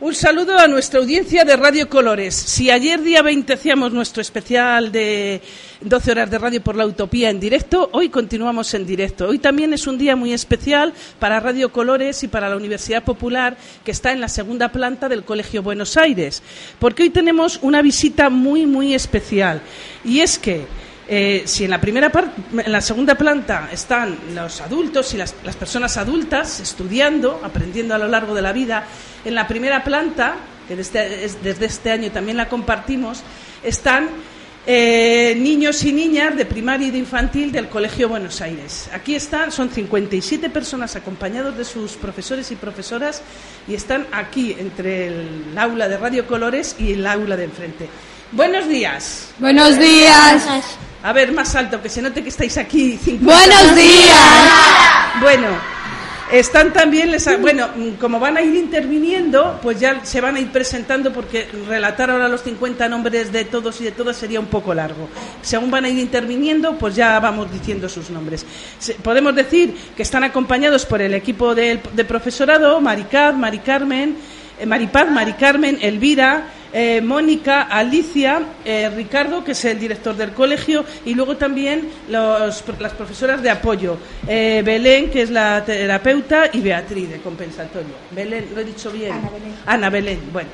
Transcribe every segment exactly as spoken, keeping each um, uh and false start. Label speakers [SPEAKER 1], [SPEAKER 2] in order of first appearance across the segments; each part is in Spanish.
[SPEAKER 1] Un saludo a nuestra audiencia de Radio Colores. Si ayer día veinte hacíamos nuestro especial de doce horas de radio por la utopía en directo, hoy continuamos en directo. Hoy también es un día muy especial para Radio Colores y para la Universidad Popular, que está en la segunda planta del Colegio Buenos Aires, porque hoy tenemos una visita muy, muy especial. Y es que Eh, si en la primera parte, en la segunda planta están los adultos y las, las personas adultas estudiando, aprendiendo a lo largo de la vida, en la primera planta, que desde, desde este año también la compartimos, están eh, niños y niñas de primaria y de infantil del Colegio Buenos Aires. Aquí están, son cincuenta y siete personas acompañados de sus profesores y profesoras, y están aquí entre el aula de Radio Colores y el aula de enfrente. Buenos días.
[SPEAKER 2] Buenos días.
[SPEAKER 1] A ver, más alto, que se note que estáis aquí.
[SPEAKER 2] ¡Buenos días!
[SPEAKER 1] Bueno, están también, les ha, bueno, como van a ir interviniendo, pues ya se van a ir presentando, porque relatar ahora los cincuenta nombres de todos y de todas sería un poco largo. Según van a ir interviniendo, pues ya vamos diciendo sus nombres. Podemos decir que están acompañados por el equipo de, de profesorado: Maricaz, Mari Carmen, eh, Maripaz, Mari Carmen, Elvira, Eh, Mónica, Alicia, eh, Ricardo, que es el director del colegio, y luego también los, las profesoras de apoyo, eh, Belén, que es la terapeuta, y Beatriz, de compensatorio. Belén, ¿lo he dicho bien?
[SPEAKER 2] Ana Belén.
[SPEAKER 1] Ana Belén, bueno.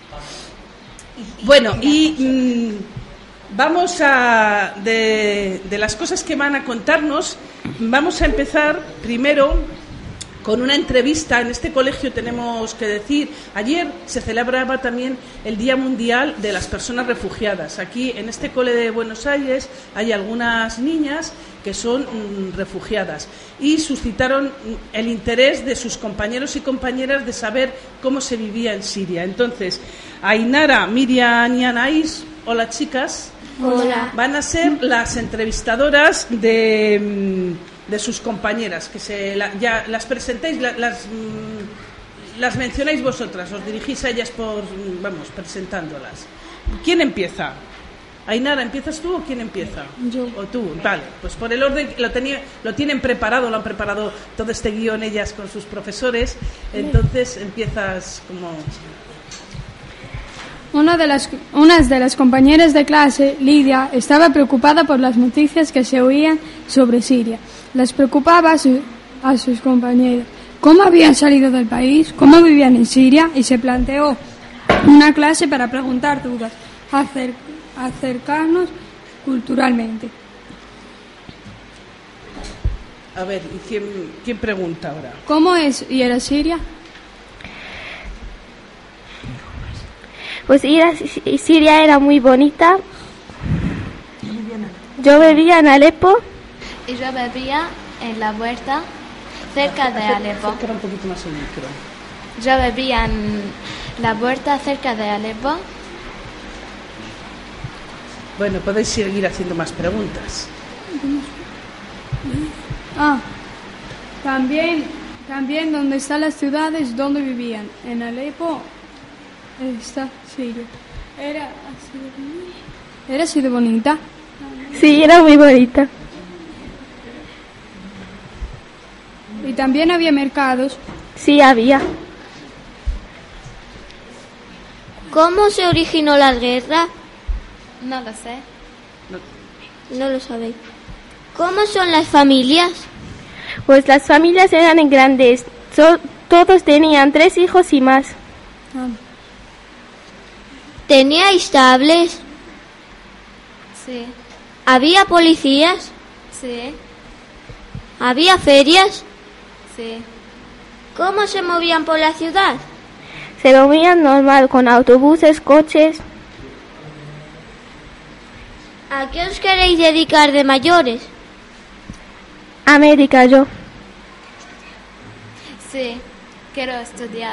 [SPEAKER 1] Bueno, y mmm, vamos a, de, de las cosas que van a contarnos, vamos a empezar primero con una entrevista. En este colegio tenemos que decir, ayer se celebraba también el Día Mundial de las Personas Refugiadas. Aquí en este cole de Buenos Aires hay algunas niñas que son mm, refugiadas, y suscitaron el interés de sus compañeros y compañeras de saber cómo se vivía en Siria. Entonces, Ainara, Miriam y Anaís, hola chicas.
[SPEAKER 2] Hola.
[SPEAKER 1] Van a ser las entrevistadoras de... Mm, de sus compañeras, que se la, ya las presentéis, la, las mm, las mencionáis vosotras, os dirigís a ellas por, vamos, presentándolas. ¿Quién empieza? Ainara, ¿empiezas tú o quién empieza?
[SPEAKER 2] Yo.
[SPEAKER 1] ¿O tú? Vale, pues por el orden, lo, tenía, lo tienen preparado, lo han preparado todo este guión ellas con sus profesores, entonces empiezas como...
[SPEAKER 2] Una de las, unas de las compañeras de clase, Lidia, estaba preocupada por las noticias que se oían sobre Siria. Les preocupaba a, su, a sus compañeros cómo habían salido del país, cómo vivían en Siria, y se planteó una clase para preguntar dudas, acer, acercarnos culturalmente.
[SPEAKER 1] A ver, ¿y quién, quién pregunta ahora?
[SPEAKER 2] ¿Cómo es ir a Siria?
[SPEAKER 3] Pues ir a Siria era muy bonita. Yo vivía en Alepo.
[SPEAKER 4] Y yo vivía en la huerta cerca de Alepo.
[SPEAKER 1] Acerca un poquito más el micro.
[SPEAKER 4] Yo vivía en la huerta cerca de Alepo.
[SPEAKER 1] Bueno, podéis seguir haciendo más preguntas.
[SPEAKER 2] Ah, también, también donde están las ciudades donde vivían. En Alepo está Siria. Era así de bonita. Era así de bonita.
[SPEAKER 3] Sí, era muy bonita.
[SPEAKER 2] Y también había mercados.
[SPEAKER 3] Sí, había.
[SPEAKER 5] ¿Cómo se originó la guerra?
[SPEAKER 4] No lo sé.
[SPEAKER 5] No lo sabéis. ¿Cómo son las familias?
[SPEAKER 3] Pues las familias eran grandes. So, todos tenían tres hijos y más.
[SPEAKER 2] Ah.
[SPEAKER 5] ¿Teníais tablets?
[SPEAKER 4] Sí.
[SPEAKER 5] ¿Había policías?
[SPEAKER 4] Sí.
[SPEAKER 5] ¿Había ferias?
[SPEAKER 4] Sí.
[SPEAKER 5] ¿Cómo se movían por la ciudad?
[SPEAKER 3] Se movían normal, con autobuses, coches.
[SPEAKER 5] ¿A qué os queréis dedicar de mayores?
[SPEAKER 3] América, yo.
[SPEAKER 4] Sí. Quiero estudiar.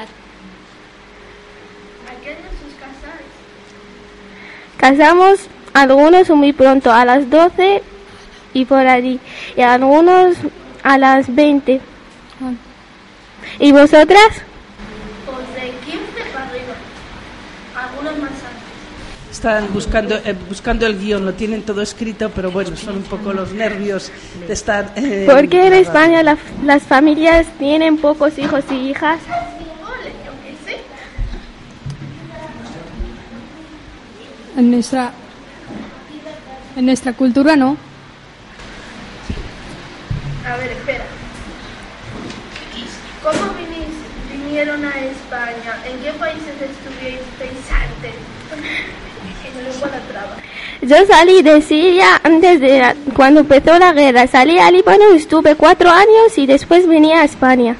[SPEAKER 5] ¿A qué años os casáis?
[SPEAKER 3] Casamos algunos muy pronto, a las doce y por allí, y algunos a las veinte.
[SPEAKER 2] Ah.
[SPEAKER 3] ¿Y vosotras?
[SPEAKER 5] Pues de quince para arriba. Algunos más antes.
[SPEAKER 1] Están buscando eh, buscando el guión, lo tienen todo escrito, pero bueno, son un poco los nervios de estar... Eh,
[SPEAKER 3] Porque en España la, las familias tienen pocos hijos y hijas.
[SPEAKER 2] En nuestra, en nuestra cultura no.
[SPEAKER 6] A ver, espera. ¿Cómo vinís, vinieron a España? ¿En qué países estuvisteis antes? Me lengua la traba.
[SPEAKER 3] Yo salí de Siria antes de la- cuando empezó la guerra. Salí a Líbano, estuve cuatro años y después vine a España.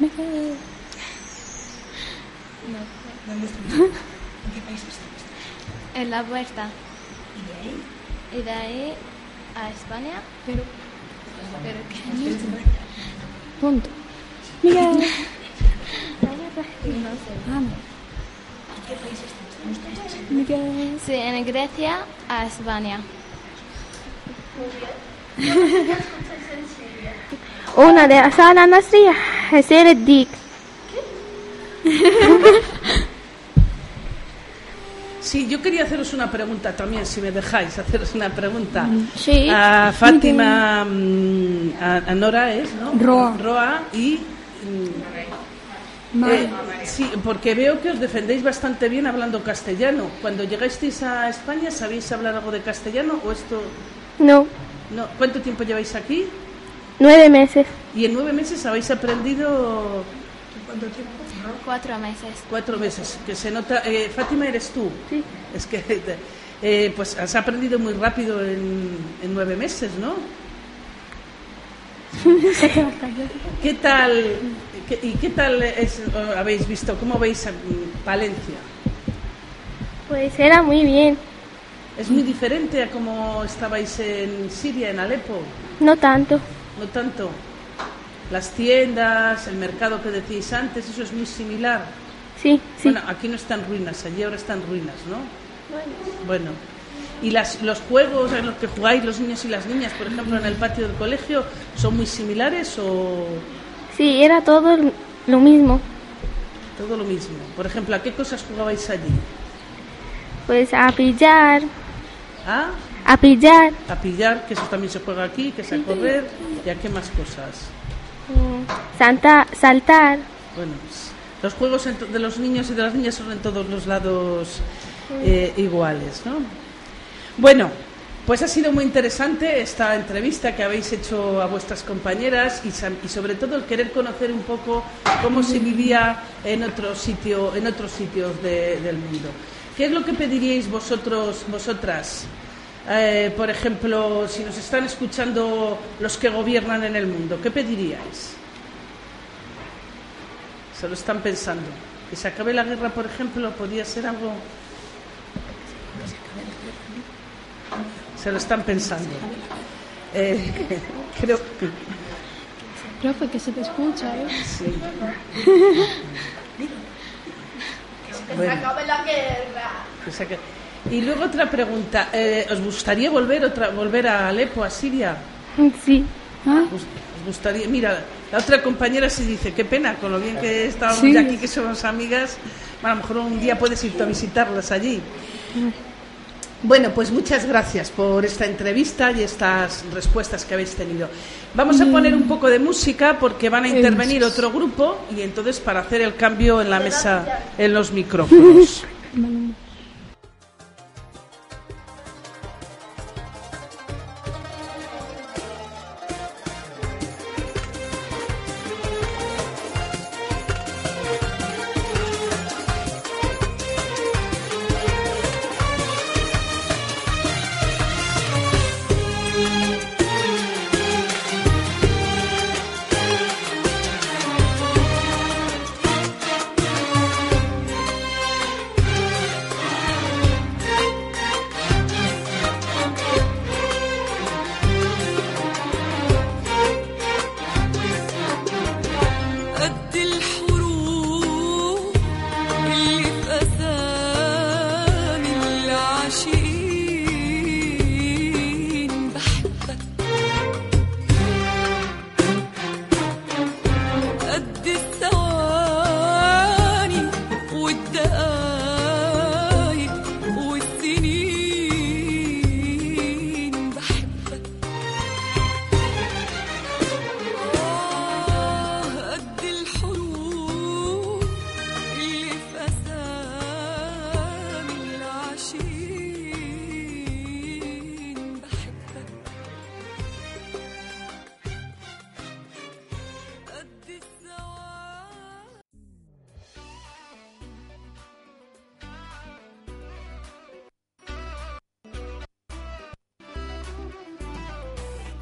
[SPEAKER 4] En la puerta. ¿Y de ahí a España? Pero, pero ¿qué?
[SPEAKER 2] Punto. Miguel. Miguel.
[SPEAKER 4] Sí, en Grecia a España.
[SPEAKER 3] Una de las Al Nasriya, Hussein el-Dik.
[SPEAKER 1] Sí, yo quería haceros una pregunta también, si me dejáis haceros una pregunta.
[SPEAKER 3] Sí.
[SPEAKER 1] A Fátima, mm, a, a Nora es, ¿no?
[SPEAKER 2] Roa.
[SPEAKER 1] Roa y... mm, eh, sí, porque veo que os defendéis bastante bien hablando castellano. Cuando llegasteis a España, ¿sabéis hablar algo de castellano o esto...?
[SPEAKER 3] No,
[SPEAKER 1] No. ¿Cuánto tiempo lleváis aquí?
[SPEAKER 3] nueve meses.
[SPEAKER 1] Y en nueve meses habéis aprendido... ¿Cuánto tiempo?
[SPEAKER 4] Cuatro meses.
[SPEAKER 1] Cuatro meses, que se nota... Eh, Fátima, ¿eres tú?
[SPEAKER 3] Sí.
[SPEAKER 1] Es que eh, pues has aprendido muy rápido en, en nueve meses, ¿no? ¿Qué tal, qué- y qué tal es, o habéis visto, cómo veis a mm, Valencia?
[SPEAKER 3] Pues era muy bien.
[SPEAKER 1] ¿Es muy diferente a cómo estabais en Siria, en Alepo?
[SPEAKER 3] No tanto.
[SPEAKER 1] No tanto. Las tiendas, el mercado que decíais antes, eso es muy similar.
[SPEAKER 3] Sí, sí.
[SPEAKER 1] Bueno, aquí no están ruinas, allí ahora están ruinas, ¿no? Bueno. ¿Y las, los juegos en los que jugáis los niños y las niñas, por ejemplo, en el patio del colegio, son muy similares o
[SPEAKER 3] Sí, era todo lo mismo.
[SPEAKER 1] todo lo mismo? Por ejemplo, ¿a qué cosas jugabais allí?
[SPEAKER 3] Pues a pillar,
[SPEAKER 1] ¿A?
[SPEAKER 3] a pillar,
[SPEAKER 1] A pillar, que eso también se juega aquí, que es a correr, y a qué más cosas.
[SPEAKER 3] mm, santa- saltar.
[SPEAKER 1] Bueno, pues, los juegos en to- de los niños y de las niñas son en todos los lados eh, iguales, ¿no? Bueno, pues ha sido muy interesante esta entrevista que habéis hecho a vuestras compañeras y, sa- y sobre todo el querer conocer un poco cómo se vivía en otro sitio, en otros sitios de- del mundo. ¿Qué es lo que pediríais vosotros, vosotras? Eh, por ejemplo, si nos están escuchando los que gobiernan en el mundo, ¿qué pediríais? Se lo están pensando. Que se acabe la guerra, por ejemplo, podría ser algo. Se lo están pensando. Eh, creo que
[SPEAKER 2] Profe, que se te escucha, ¿eh?
[SPEAKER 1] sí.
[SPEAKER 6] Que
[SPEAKER 1] Bueno.
[SPEAKER 6] se acabe la guerra.
[SPEAKER 1] Que se acabe. Y luego otra pregunta. Eh, ¿Os gustaría volver otra volver a Alepo, a Siria?
[SPEAKER 3] Sí.
[SPEAKER 2] ¿Ah?
[SPEAKER 1] ¿Os os gustaría? Mira, la otra compañera sí dice, qué pena, con lo bien que estábamos
[SPEAKER 2] Sí.
[SPEAKER 1] ya aquí, que somos amigas, bueno, a lo mejor un día puedes irte a visitarlas allí. Bueno, pues muchas gracias por esta entrevista y estas respuestas que habéis tenido. Vamos a poner un poco de música porque van a intervenir otro grupo y entonces para hacer el cambio en la mesa, en los micrófonos.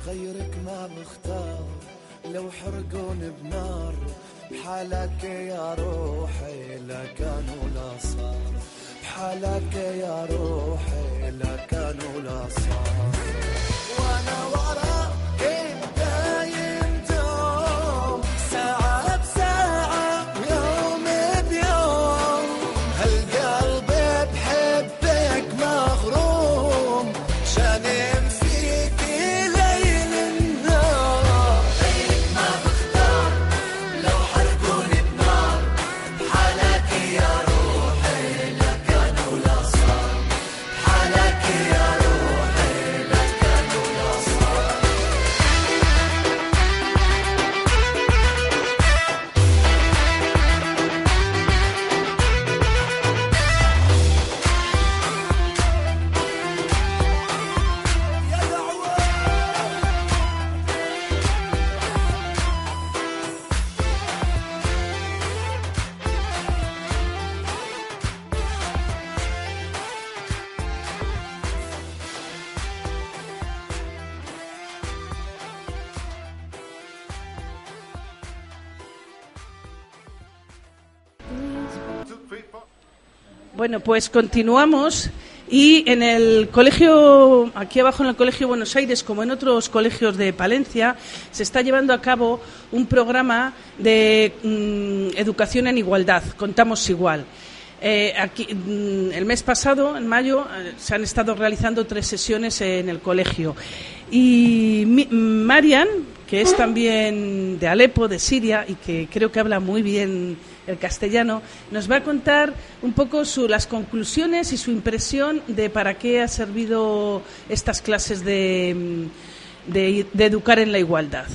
[SPEAKER 7] غيرك ما بختار لو حرقون بنار بحالك يا روحي لا كان ولا صار بحالك يا روحي لا كان ولا صار وانا وراك دايم دوم ساعة بساعة يوم بيوم هالقلب بحبك مغروم شانم فيك ليل النهار غيرك ما بختار لو حرقوني بنار بحالك يا روحي لا كان ولا صار بحالك يا روحي لا كان ولا صار يا دعوة
[SPEAKER 1] Bueno, pues continuamos y en el colegio, aquí abajo en el Colegio Buenos Aires, como en otros colegios de Palencia, se está llevando a cabo un programa de mm, educación en igualdad, Contamos Igual. Eh, aquí, mm, el mes pasado, en mayo, eh, se han estado realizando tres sesiones en el colegio. Y mi, Marian, que es también de Alepo, de Siria, y que creo que habla muy bien el castellano, nos va a contar un poco su, las conclusiones y su impresión de para qué ha servido estas clases de, de, de educar en la igualdad.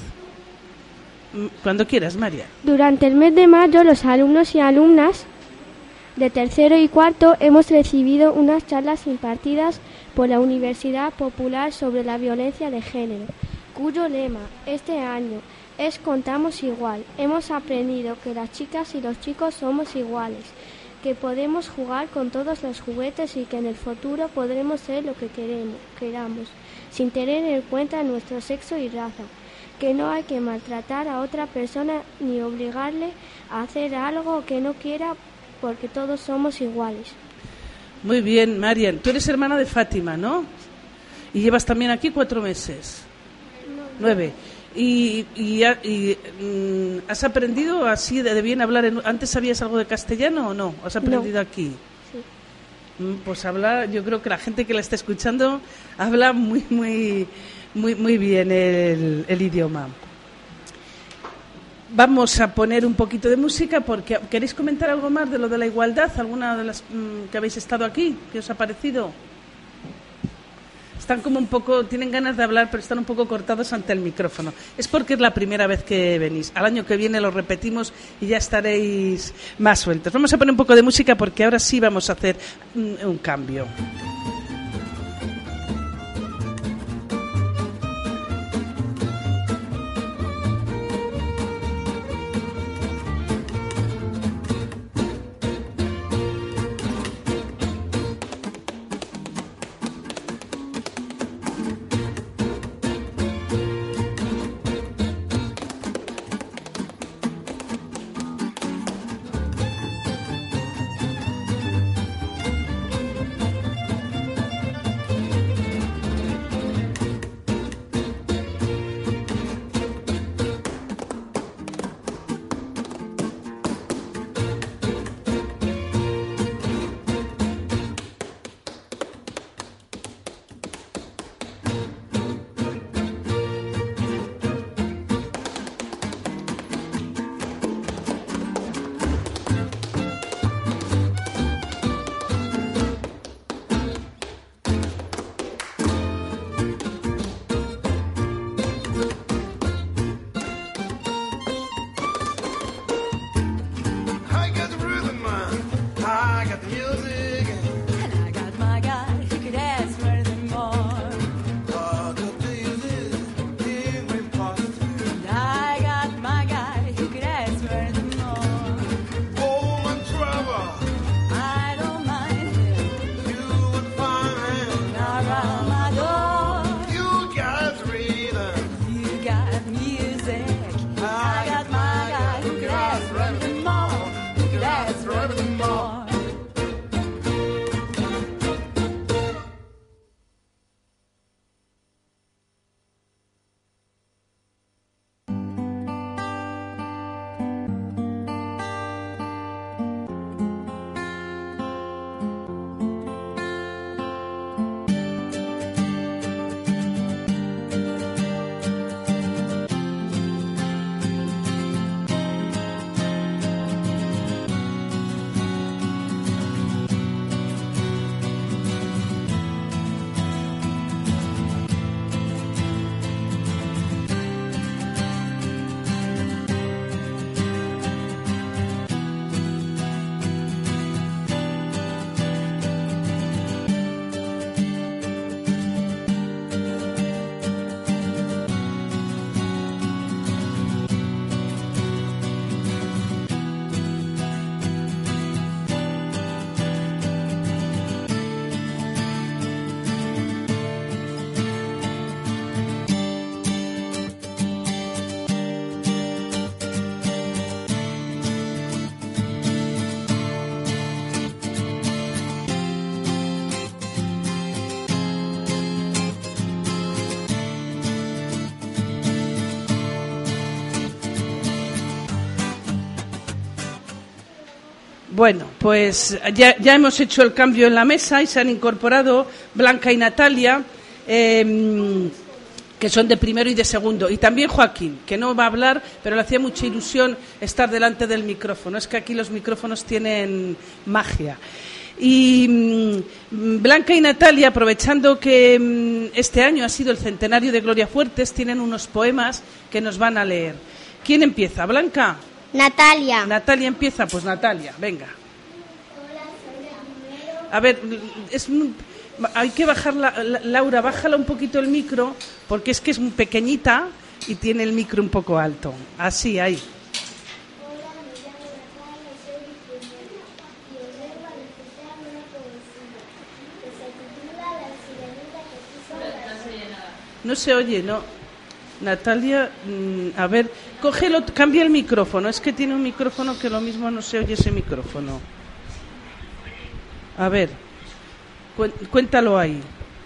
[SPEAKER 1] Cuando quieras, María.
[SPEAKER 3] Durante el mes de mayo, los alumnos y alumnas de tercero y cuarto hemos recibido unas charlas impartidas por la Universidad Popular sobre la violencia de género, cuyo lema este año es Contamos Igual. Hemos aprendido que las chicas y los chicos somos iguales, que podemos jugar con todos los juguetes y que en el futuro podremos ser lo que queremos, queramos, sin tener en cuenta nuestro sexo y raza, que no hay que maltratar a otra persona ni obligarle a hacer algo que no quiera porque todos somos iguales.
[SPEAKER 1] Muy bien, Marian. Tú eres hermana de Fátima, ¿no? Y llevas también aquí cuatro meses.
[SPEAKER 3] No.
[SPEAKER 1] Nueve. ¿Y, y, y mm, has aprendido así de, de bien hablar? En, ¿Antes sabías algo de castellano o no? ¿Has aprendido
[SPEAKER 3] No.
[SPEAKER 1] aquí?
[SPEAKER 3] Sí.
[SPEAKER 1] Mm, Pues habla, yo creo que la gente que la está escuchando habla muy, muy, muy, muy bien el, el idioma. Vamos a poner un poquito de música porque ¿queréis comentar algo más de lo de la igualdad? ¿Alguna de las mm, que habéis estado aquí? ¿Qué os ha parecido? Están como un poco, tienen ganas de hablar, pero están un poco cortados ante el micrófono. Es porque es la primera vez que venís. Al año que viene lo repetimos y ya estaréis más sueltos. Vamos a poner un poco de música porque ahora sí vamos a hacer un, un cambio. Bueno, pues ya, ya hemos hecho el cambio en la mesa y se han incorporado Blanca y Natalia, eh, que son de primero y de segundo, y también Joaquín, que no va a hablar, pero le hacía mucha ilusión estar delante del micrófono. Es que aquí los micrófonos tienen magia. Y mmm, Blanca y Natalia, aprovechando que mmm, este año ha sido el centenario de Gloria Fuertes, tienen unos poemas que nos van a leer. ¿Quién empieza? ¿Blanca?
[SPEAKER 5] Natalia.
[SPEAKER 1] Natalia empieza, pues Natalia, venga. A ver, es hay que bajarla, Laura, bájala un poquito el micro, porque es que es muy pequeñita y tiene el micro un poco alto. Así, ahí. No se oye, no. Natalia, mmm, a ver, cógelo, cambia el micrófono. Es que tiene un micrófono que lo mismo no se oye ese micrófono. A ver, cuéntalo ahí.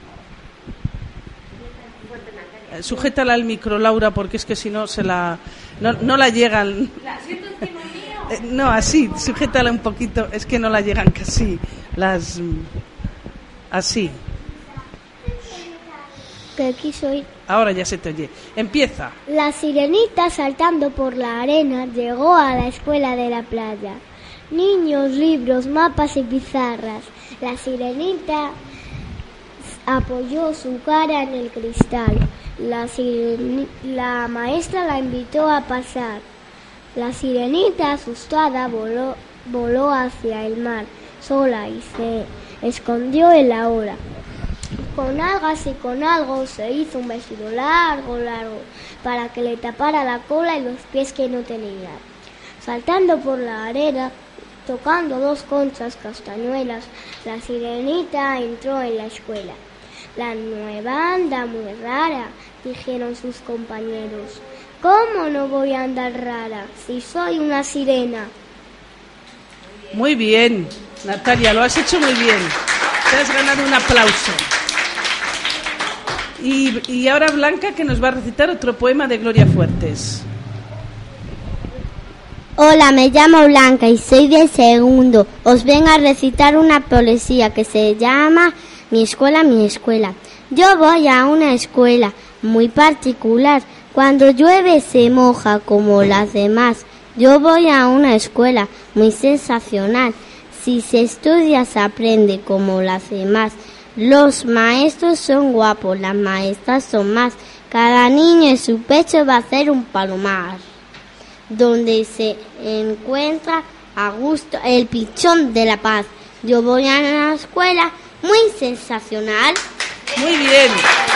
[SPEAKER 1] Sujétala al micro, Laura, porque es que si no se la no, no la llegan. ¿La siento encima mío? No, así, sujétala un poquito. Es que no la llegan casi las así.
[SPEAKER 5] Que aquí soy.
[SPEAKER 1] Ahora ya se te oye. Empieza.
[SPEAKER 5] La sirenita, saltando por la arena, llegó a la escuela de la playa. Niños, libros, mapas y pizarras. La sirenita apoyó su cara en el cristal. La, siren... la maestra la invitó a pasar. La sirenita, asustada, voló, voló hacia el mar, sola, y se escondió en la ola. Con algas y con algo se hizo un vestido largo, largo, para que le tapara la cola y los pies que no tenía. Saltando por la arena, tocando dos conchas castañuelas, la sirenita entró en la escuela. La nueva anda muy rara, dijeron sus compañeros. ¿Cómo no voy a andar rara si soy una sirena?
[SPEAKER 1] Muy bien, Natalia, lo has hecho muy bien. Te has ganado un aplauso. Y, y ahora Blanca, que nos va a recitar otro poema de Gloria Fuertes.
[SPEAKER 5] Hola, me llamo Blanca y soy de segundo. Os vengo a recitar una poesía que se llama Mi escuela, mi escuela. Yo voy a una escuela muy particular. Cuando llueve se moja como las demás. Yo voy a una escuela muy sensacional. Si se estudia se aprende como las demás. Los maestros son guapos, las maestras son más. Cada niño en su pecho va a hacer un palomar, donde se encuentra a gusto el pichón de la paz. Yo voy a una escuela muy sensacional.
[SPEAKER 1] Muy bien.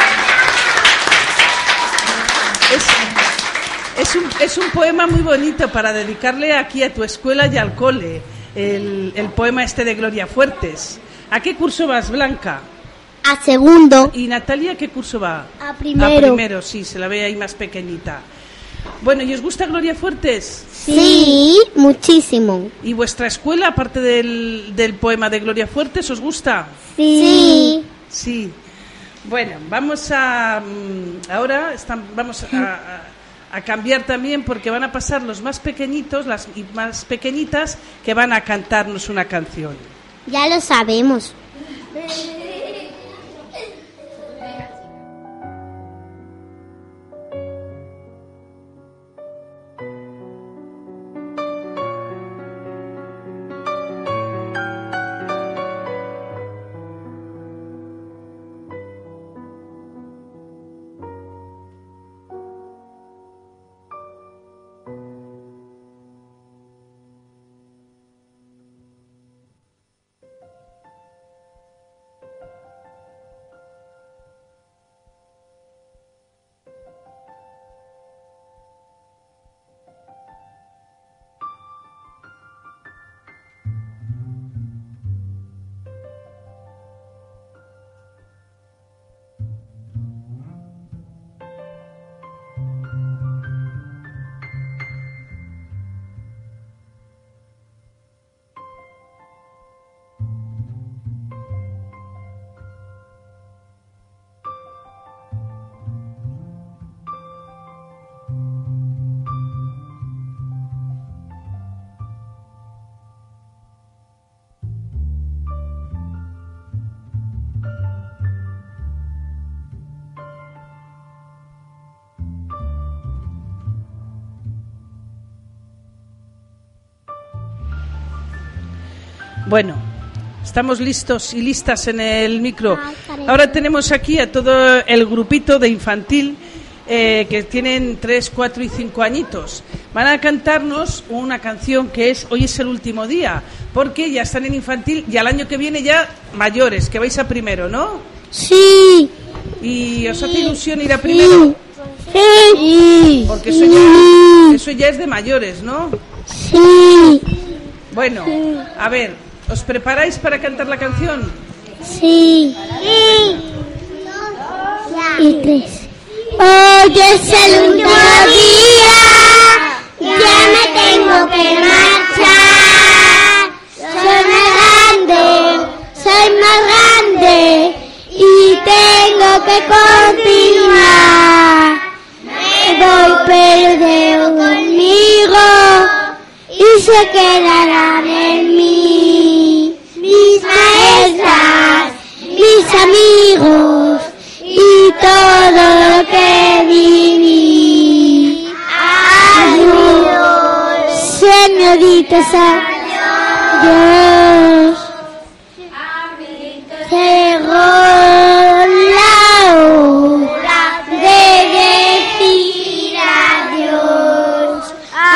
[SPEAKER 1] Es, es, un, es un poema muy bonito para dedicarle aquí a tu escuela y al cole, el, el poema este de Gloria Fuertes. ¿A qué curso vas, Blanca?
[SPEAKER 5] A segundo.
[SPEAKER 1] ¿Y Natalia qué curso va?
[SPEAKER 5] A primero.
[SPEAKER 1] A primero, sí, se la ve ahí más pequeñita. Bueno, ¿y os gusta Gloria Fuertes?
[SPEAKER 5] Sí, muchísimo.
[SPEAKER 1] ¿Y vuestra escuela, aparte del, del poema de Gloria Fuertes, os gusta?
[SPEAKER 5] Sí.
[SPEAKER 1] Sí. Bueno, vamos a... Ahora están, vamos a, a, a cambiar también, porque van a pasar los más pequeñitos, las más pequeñitas, que van a cantarnos una canción.
[SPEAKER 5] Ya lo sabemos.
[SPEAKER 1] Bueno, estamos listos y listas en el micro. Ahora tenemos aquí a todo el grupito de infantil eh, que tienen tres, cuatro y cinco añitos. Van a cantarnos una canción que es Hoy es el último día, porque ya están en infantil y al año que viene ya mayores, que vais a primero, ¿no?
[SPEAKER 5] Sí.
[SPEAKER 1] ¿Y os hace ilusión ir a primero?
[SPEAKER 5] Sí.
[SPEAKER 1] Porque eso ya, eso ya es de mayores, ¿no?
[SPEAKER 5] Sí.
[SPEAKER 1] Bueno, a ver, ¿os preparáis para cantar la canción?
[SPEAKER 5] Sí. Sí. Y tres. Hoy es el último día, ya me tengo que marchar. Soy más grande, soy más grande y tengo que continuar. Me voy pero conmigo y se quedarán en mí mis maestras, mis amigos y todo lo que viví. Adiós, señoritas, adiós. Llegó la hora de decir adiós,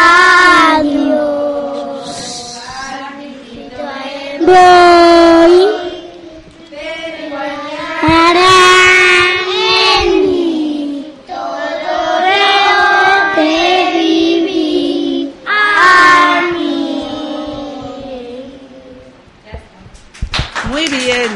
[SPEAKER 5] adiós. Voy para en mí todo lo que viví a mí.
[SPEAKER 1] Muy bien.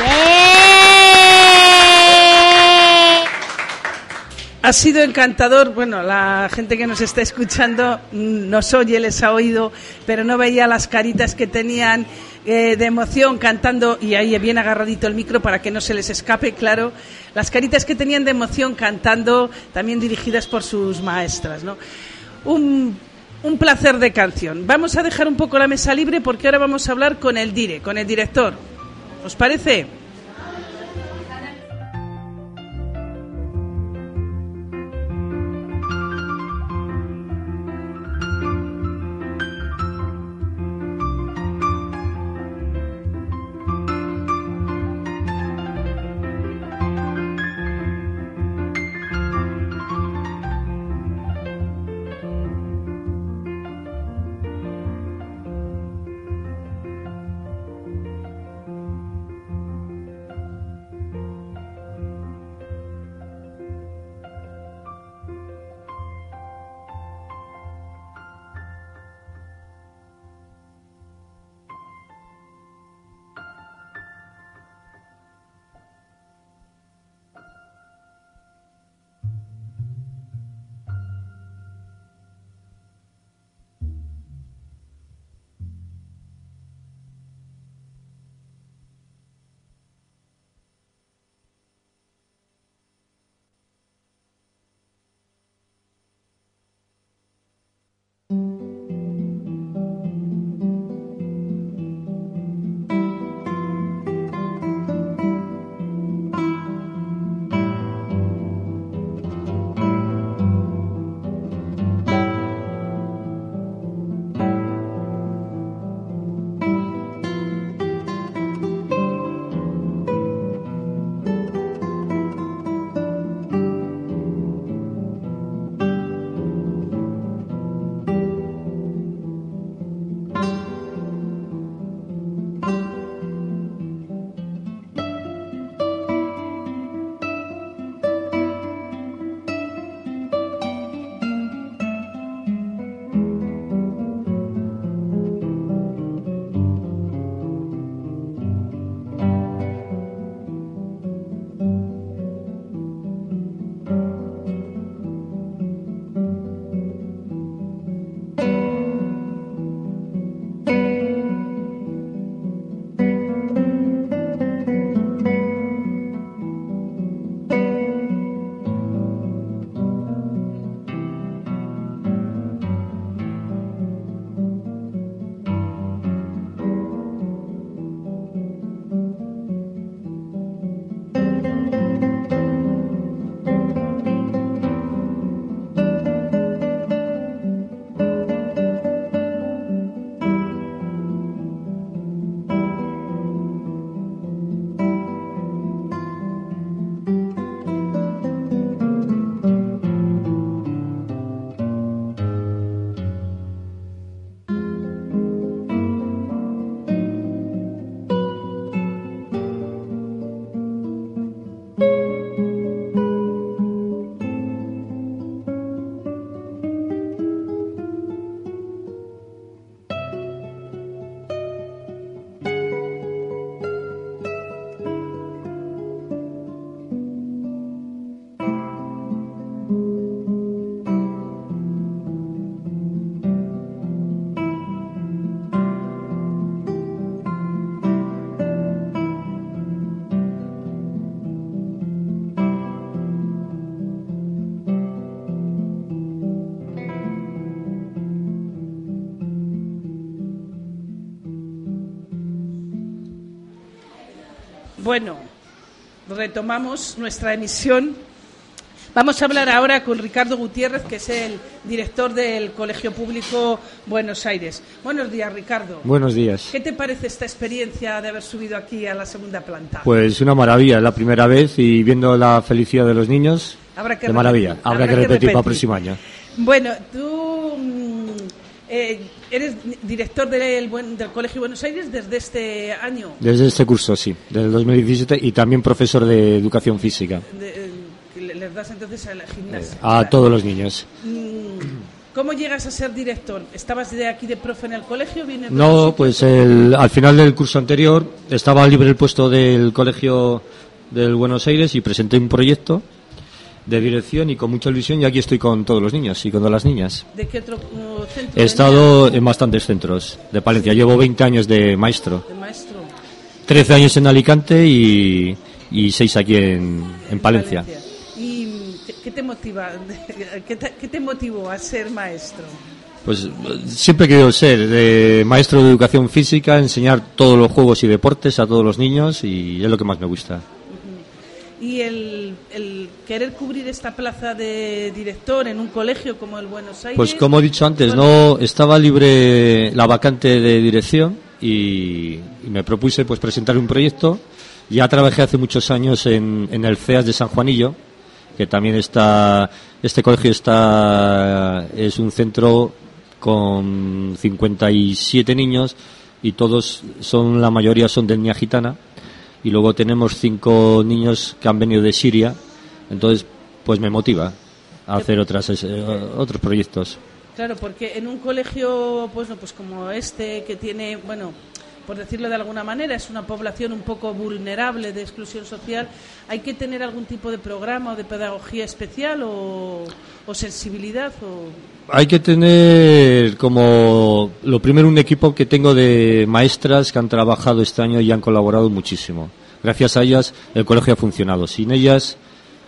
[SPEAKER 1] Ha sido encantador. Bueno, la gente que nos está escuchando nos oye, les ha oído, pero no veía las caritas que tenían eh, de emoción cantando, y ahí bien agarradito el micro para que no se les escape, claro, las caritas que tenían de emoción cantando, también dirigidas por sus maestras, ¿no? Un, un placer de canción. Vamos a dejar un poco la mesa libre porque ahora vamos a hablar con el dire, con el director. ¿Os parece? Bueno, retomamos nuestra emisión. Vamos a hablar ahora con Ricardo Gutiérrez, que es el director del Colegio Público Buenos Aires. Buenos días, Ricardo.
[SPEAKER 8] Buenos días.
[SPEAKER 1] ¿Qué te parece esta experiencia de haber subido aquí a la segunda planta?
[SPEAKER 8] Pues una maravilla, es la primera vez y viendo la felicidad de los niños,
[SPEAKER 1] Habrá que
[SPEAKER 8] de maravilla.
[SPEAKER 1] repetir.
[SPEAKER 8] Habrá, Habrá que, que repetir, repetir para el próximo año.
[SPEAKER 1] Bueno, tú mm, eh, eres director del, buen, del Colegio Buenos Aires desde este año.
[SPEAKER 8] Desde este curso, sí, desde el dos mil diecisiete, y también profesor de educación física.
[SPEAKER 1] De, ¿Les das entonces a la gimnasia?
[SPEAKER 8] Eh, a todos los niños.
[SPEAKER 1] ¿Cómo llegas a ser director? ¿Estabas de aquí de profe en el colegio? ¿Vienes de
[SPEAKER 8] no, pues el, al final del curso anterior estaba libre el puesto del Colegio del Buenos Aires y presenté un proyecto de dirección y con mucha ilusión, y aquí estoy con todos los niños y con todas las niñas.
[SPEAKER 1] ¿De qué otro uh, centro?
[SPEAKER 8] He estado en bastantes centros de Palencia. Sí. Llevo veinte años de maestro.
[SPEAKER 1] ¿De maestro?
[SPEAKER 8] trece años en Alicante y, y seis aquí en, en Palencia.
[SPEAKER 1] Palencia. ¿Y qué te motiva? ¿Qué te, qué te motivó a ser maestro?
[SPEAKER 8] Pues siempre he querido ser de maestro de educación física, enseñar todos los juegos y deportes a todos los niños, y es lo que más me gusta.
[SPEAKER 1] Y el, el querer cubrir esta plaza de director en un colegio como el Buenos Aires...
[SPEAKER 8] Pues como he dicho antes, no estaba libre la vacante de dirección y, y me propuse pues presentar un proyecto. Ya trabajé hace muchos años en, en el C E A S de San Juanillo, que también está, este colegio está, es un centro con cincuenta y siete niños y todos son, la mayoría son de etnia gitana. Y luego tenemos cinco niños que han venido de Siria, entonces pues me motiva a hacer otras eh, otros proyectos.
[SPEAKER 1] Claro, porque en un colegio pues no pues como este, que tiene, bueno, por decirlo de alguna manera, es una población un poco vulnerable de exclusión social, ¿hay que tener algún tipo de programa o de pedagogía especial o, o sensibilidad? O...
[SPEAKER 8] Hay que tener como lo primero un equipo que tengo de maestras que han trabajado este año y han colaborado muchísimo. Gracias a ellas el colegio ha funcionado. Sin ellas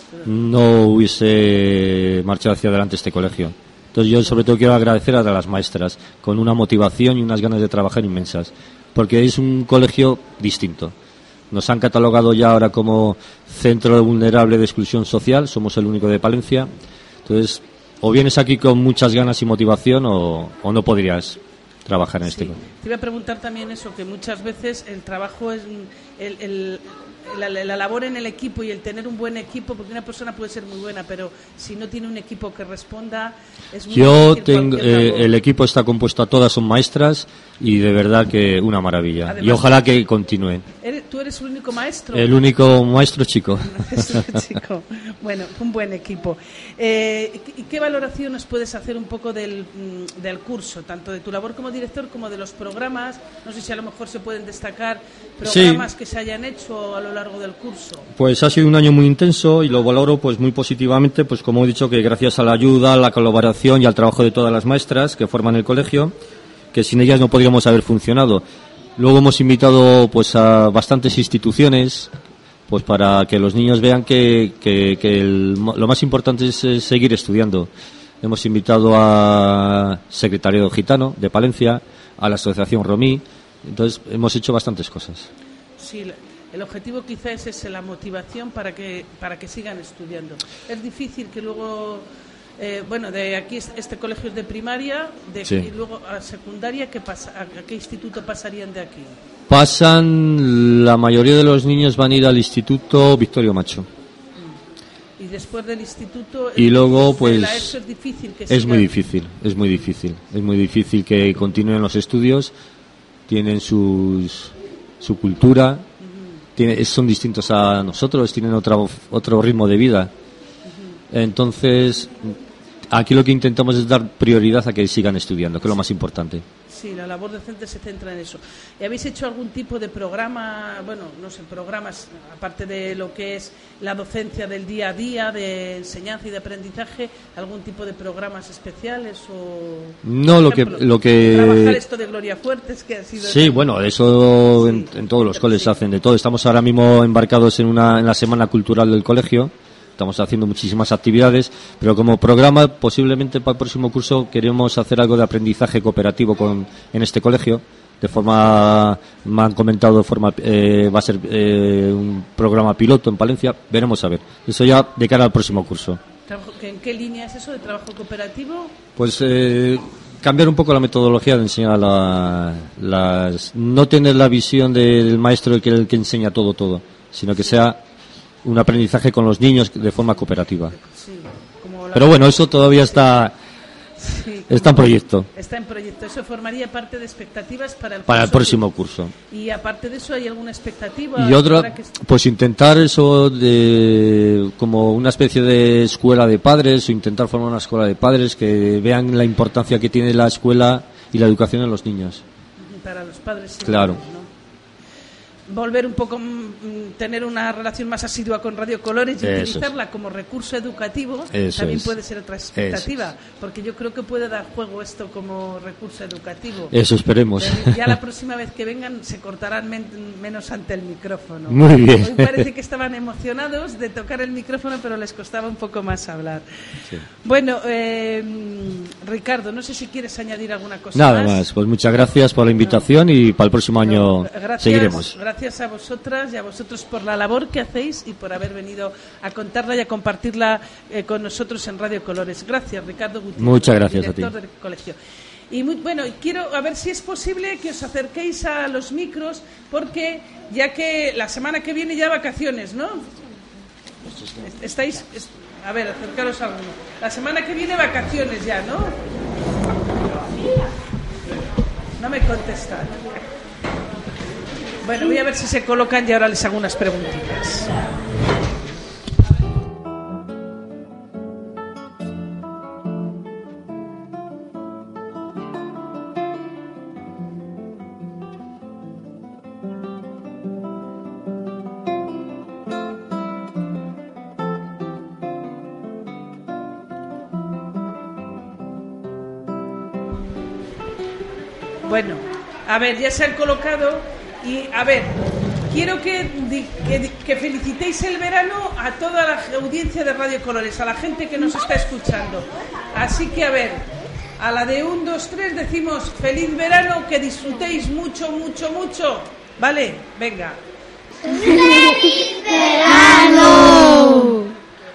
[SPEAKER 8] no hubiese marchado hacia adelante este colegio. Entonces yo sobre todo quiero agradecer a las maestras con una motivación y unas ganas de trabajar inmensas, porque es un colegio distinto. Nos han catalogado ya ahora como centro vulnerable de exclusión social, somos el único de Palencia. Entonces, o vienes aquí con muchas ganas y motivación o, o no podrías trabajar en sí. este colegio.
[SPEAKER 1] Te iba a preguntar también eso, que muchas veces el trabajo es el, el, la, la labor en el equipo y el tener un buen equipo, porque una persona puede ser muy buena, pero si no tiene un equipo que responda, es muy
[SPEAKER 8] Yo
[SPEAKER 1] difícil.
[SPEAKER 8] tengo, eh, el equipo está compuesto a todas, son maestras y de verdad que una maravilla. Además, y ojalá que continúen.
[SPEAKER 1] ¿Tú eres el único maestro?
[SPEAKER 8] El único maestro chico.
[SPEAKER 1] chico. Bueno, un buen equipo. Eh, ¿Y qué valoración nos puedes hacer un poco del, del curso, tanto de tu labor como director como de los programas? No sé si a lo mejor se pueden destacar programas sí. que se hayan hecho a lo largo del curso.
[SPEAKER 8] Pues ha sido un año muy intenso y lo valoro pues muy positivamente, pues como he dicho, que gracias a la ayuda, a la colaboración y al trabajo de todas las maestras que forman el colegio, que sin ellas no podríamos haber funcionado. Luego hemos invitado pues a bastantes instituciones pues para que los niños vean que, que, que el, lo más importante es, es seguir estudiando. Hemos invitado a Secretariado Gitano de Palencia, a la Asociación Romí, entonces hemos hecho bastantes cosas.
[SPEAKER 1] Sí, el objetivo quizás es la motivación para que para que sigan estudiando. Es difícil que luego... Eh, bueno, de aquí este colegio es de primaria, de
[SPEAKER 8] sí.
[SPEAKER 1] y luego a secundaria, ¿qué pasa? ¿A qué instituto pasarían de aquí?
[SPEAKER 8] Pasan, la mayoría de los niños van a ir al instituto Victorio Macho.
[SPEAKER 1] Y después del instituto...
[SPEAKER 8] Y luego, pues,
[SPEAKER 1] la ESO es difícil que
[SPEAKER 8] es
[SPEAKER 1] sigan...
[SPEAKER 8] muy difícil, es muy difícil, es muy difícil que continúen los estudios, tienen sus, su cultura, uh-huh. tiene, son distintos a nosotros, tienen otro, otro ritmo de vida. Uh-huh. Entonces... Aquí lo que intentamos es dar prioridad a que sigan estudiando, que es lo más importante.
[SPEAKER 1] Sí, la labor docente se centra en eso. ¿Y habéis hecho algún tipo de programa, bueno, no sé, programas, aparte de lo que es la docencia del día a día, de enseñanza y de aprendizaje, algún tipo de programas especiales o...
[SPEAKER 8] No, lo ejemplo, que... Lo que...
[SPEAKER 1] Trabajar esto de Gloria Fuertes, que ha sido...
[SPEAKER 8] Sí, el... bueno, eso sí. en, en todos los colegios sí. hacen de todo. Estamos ahora mismo embarcados en, una, en la Semana Cultural del colegio. Estamos haciendo muchísimas actividades, pero como programa, posiblemente para el próximo curso queremos hacer algo de aprendizaje cooperativo con, en este colegio, de forma, me han comentado de forma, eh, va a ser eh, un programa piloto en Palencia, veremos a ver. Eso ya de cara al próximo curso.
[SPEAKER 1] ¿En qué línea es eso de trabajo cooperativo?
[SPEAKER 8] Pues eh, cambiar un poco la metodología de enseñar la, las, no tener la visión de, del maestro que el que enseña todo, todo, sino que sea un aprendizaje con los niños de forma cooperativa.
[SPEAKER 1] Sí, como la...
[SPEAKER 8] Pero bueno, eso todavía está,
[SPEAKER 1] sí,
[SPEAKER 8] está en proyecto.
[SPEAKER 1] Está en proyecto. Eso formaría parte de expectativas para el,
[SPEAKER 8] para el próximo
[SPEAKER 1] curso.
[SPEAKER 8] curso.
[SPEAKER 1] Y aparte de eso, ¿hay alguna expectativa?
[SPEAKER 8] Y otra, que... pues intentar eso de como una especie de escuela de padres, o intentar formar una escuela de padres que vean la importancia que tiene la escuela y la educación en los niños.
[SPEAKER 1] Para los padres. Sí,
[SPEAKER 8] claro.
[SPEAKER 1] ¿no? Volver un poco, tener una relación más asidua con Radio Colores y eso utilizarla es. Como recurso educativo,
[SPEAKER 8] eso
[SPEAKER 1] también
[SPEAKER 8] es.
[SPEAKER 1] Puede ser otra expectativa, porque yo creo que puede dar juego esto como recurso educativo.
[SPEAKER 8] Eso esperemos.
[SPEAKER 1] Ya la próxima vez que vengan se cortarán men menos ante el micrófono.
[SPEAKER 8] Muy bien.
[SPEAKER 1] Hoy parece que estaban emocionados de tocar el micrófono, pero les costaba un poco más hablar. Sí. Bueno, eh, Ricardo, no sé si quieres añadir alguna cosa
[SPEAKER 8] Nada
[SPEAKER 1] más.
[SPEAKER 8] más, pues muchas gracias por la invitación no. y para el próximo año
[SPEAKER 1] no, gracias,
[SPEAKER 8] seguiremos.
[SPEAKER 1] Gracias. Gracias a vosotras y a vosotros por la labor que hacéis y por haber venido a contarla y a compartirla eh, con nosotros en Radio Colores. Gracias, Ricardo Gutiérrez.
[SPEAKER 8] Muchas gracias
[SPEAKER 1] director
[SPEAKER 8] a ti.
[SPEAKER 1] del colegio. Y muy, bueno, quiero a ver si es posible que os acerquéis a los micros, porque ya que la semana que viene ya vacaciones, ¿no? Estáis, es, a ver, acercaros a alguno. La semana que viene vacaciones ya, ¿no? No me contestan. Bueno, voy a ver si se colocan y ahora les hago unas preguntitas. Bueno, a ver, ya se han colocado. Y, a ver, quiero que, que, que felicitéis el verano a toda la audiencia de Radio Colores, a la gente que nos está escuchando. Así que, a ver, a la de un, dos, tres decimos feliz verano, que disfrutéis mucho, mucho, mucho. ¿Vale? Venga.
[SPEAKER 5] ¡Feliz verano!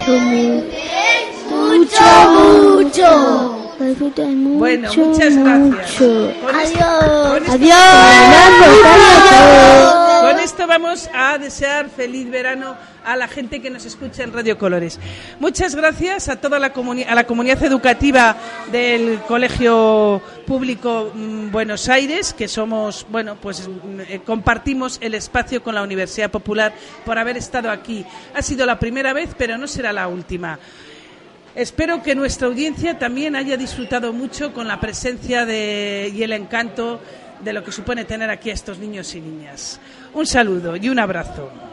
[SPEAKER 5] Mucho, mucho.
[SPEAKER 1] Mucho. Bueno, muchas gracias. Con
[SPEAKER 5] Adiós.
[SPEAKER 1] Esto, con
[SPEAKER 5] Adiós.
[SPEAKER 1] Esto, con esto vamos a desear feliz verano a la gente que nos escucha en Radio Colores. Muchas gracias a toda la, comuni a la comunidad educativa del Colegio Público mm, Buenos Aires, que somos, bueno, pues eh, compartimos el espacio con la Universidad Popular por haber estado aquí. Ha sido la primera vez, pero no será la última. Espero que nuestra audiencia también haya disfrutado mucho con la presencia de, y el encanto de lo que supone tener aquí a estos niños y niñas. Un saludo y un abrazo.